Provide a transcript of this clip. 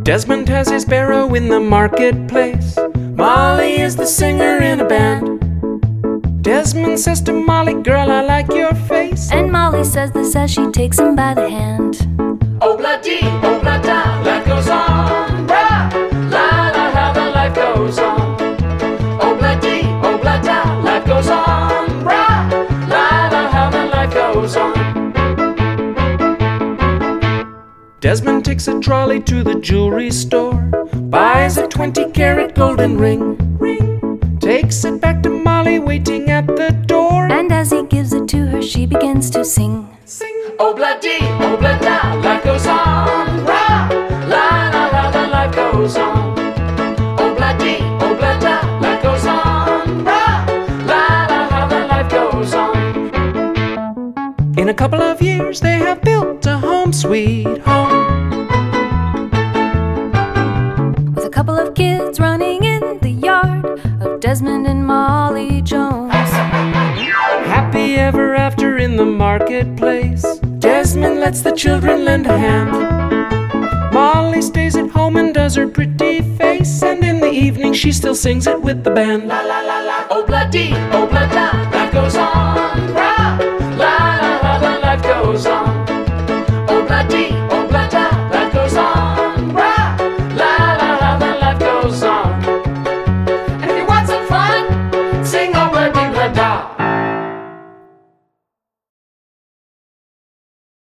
Desmond has his barrow in the marketplace. Molly is the singer in a band. Desmond says to Molly, "Girl, I like your face." And Molly says this as she takes him by the hand. Oh-blah-dee, oh-blah-da, life goes on. Rah! La-la, how the life goes on. Oh-blah-dee, oh-blah-da, life goes on. Rah! La-la, how the life goes on. Desmond takes a trolley to the jewelry store, buys a 20-carat golden ring, takes it back to Molly waiting at the door. And as he gives it to her, she begins to sing. Oh-blah-dee, oh-blah-da, life goes on. Rah! La-la, how the life goes on. Oh-blah-dee, oh-blah-da, life goes on. Rah! La-la, how the life goes on. In a couple of years, they have built a home sweet home, with a couple of kids running in the yard of Desmond and Molly Jones. Happy ever after in the marketplace. Desmond lets the children lend a hand. Molly stays at home and does her pretty face, and in the evening she still sings it with the band. La la la la.